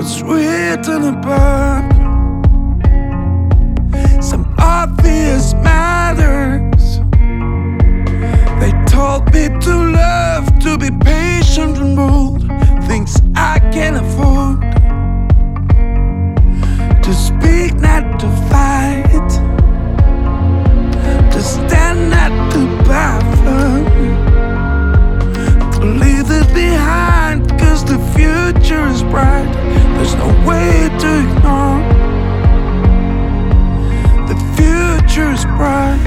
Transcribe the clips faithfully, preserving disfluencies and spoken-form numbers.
was written above. Some obvious matters. They told me to love, to be patient and bold, things I can't afford. To speak, not to fight, to stand, not to buffer, to leave it behind, cause the future is bright. There's no way to ignore. The future is bright.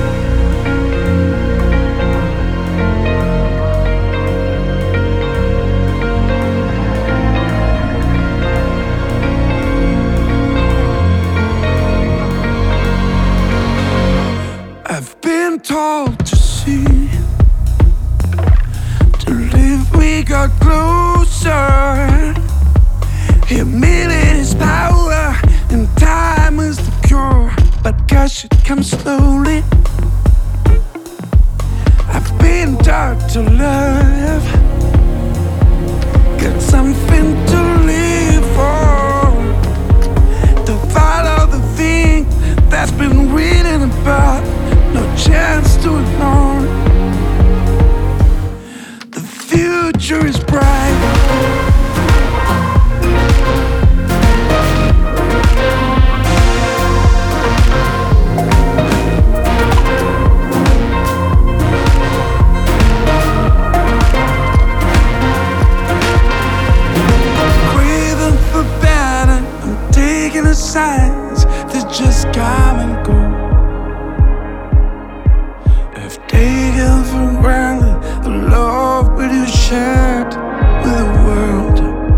I've been told to see, to live we got closer. Humility is power and time is the cure, but gosh, it comes slowly. I've been taught to love, got something to live for, to follow the thing that's been written about. No chance to ignore. The future is bright. Craving for better, I'm taking the signs that just come and go. Taken for granted the love that you shared with the world.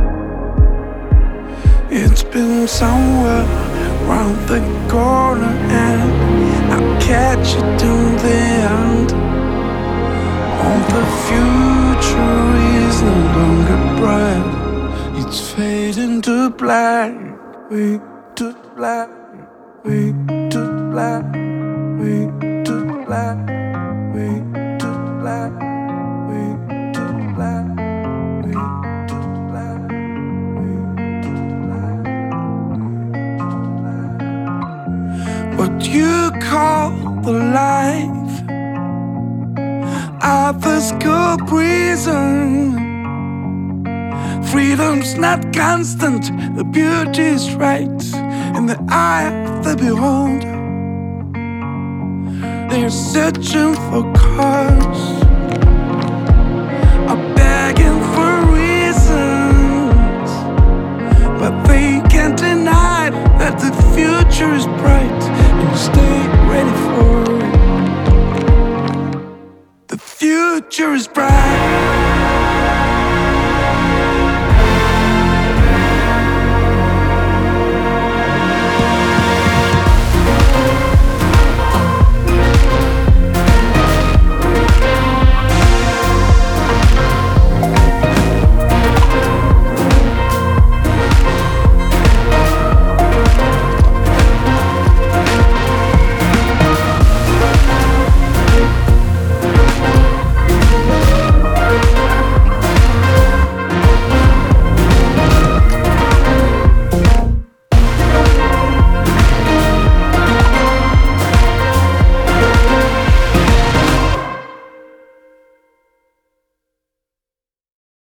It's been somewhere around the corner, and I'll catch it till the end. All the future is no longer bright. It's fading to black, way to black, way to black, way to black. Way to black, way to black, way to black, way to black. What you call the life, others call prison. Freedom's not constant, the beauty is right in the eye of the beholder. They're searching for cause